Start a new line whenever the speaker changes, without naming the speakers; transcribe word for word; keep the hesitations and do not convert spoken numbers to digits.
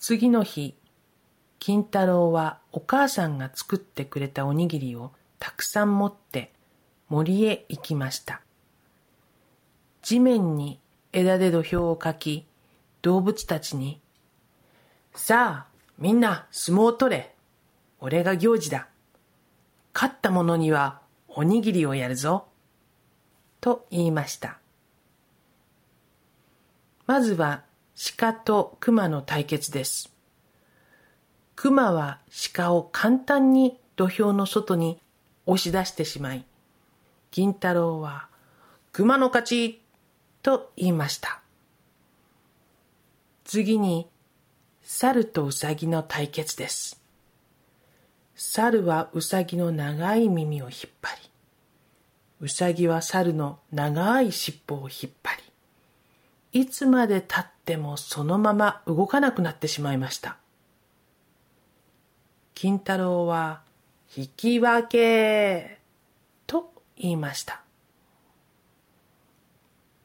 次の日、金太郎はお母さんが作ってくれたおにぎりをたくさん持って森へ行きました。地面に枝で土俵をかき、動物たちに、さあ、みんな相撲を取れ。俺が行司だ。勝った者にはおにぎりをやるぞ。と言いました。まずは鹿と熊の対決です。熊は鹿を簡単に土俵の外に押し出してしまい、金太郎は熊の勝ちと言いました。次に猿とウサギの対決です。猿はウサギの長い耳を引っ張り、ウサギは猿の長い尻尾を引っ張り、いつまで経ってもそのまま動かなくなってしまいました。金太郎は引き分けと言いました。